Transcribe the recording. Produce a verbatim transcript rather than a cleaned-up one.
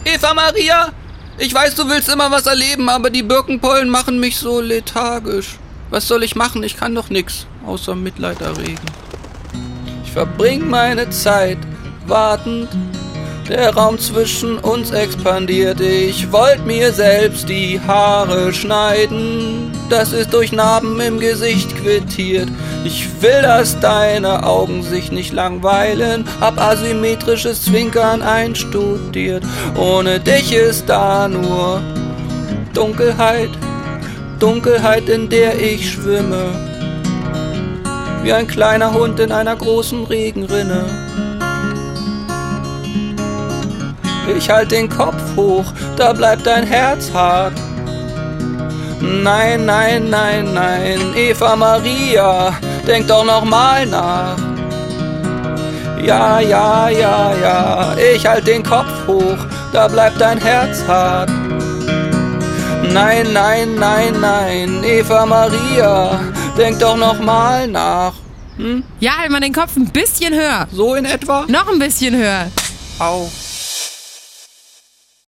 Eva Maria, ich weiß, du willst immer was erleben, aber die Birkenpollen machen mich so lethargisch. Was soll ich machen? Ich kann doch nix, außer Mitleid erregen. Ich verbring meine Zeit wartend, der Raum zwischen uns expandiert. Ich wollt mir selbst die Haare schneiden, das ist durch Narben im Gesicht quittiert. Ich will, dass deine Augen sich nicht langweilen, hab asymmetrisches Zwinkern einstudiert. Ohne dich ist da nur Dunkelheit, Dunkelheit, in der ich schwimme, wie ein kleiner Hund in einer großen Regenrinne. Ich halt den Kopf hoch, da bleibt dein Herz hart. Nein, nein, nein, nein, Eva Maria, denk doch noch mal nach. Ja, ja, ja, ja, ich halt den Kopf hoch, da bleibt dein Herz hart. Nein, nein, nein, nein, Eva Maria, denk doch noch mal nach. Hm? Ja, halt mal den Kopf ein bisschen höher. So in etwa? Noch ein bisschen höher. Au.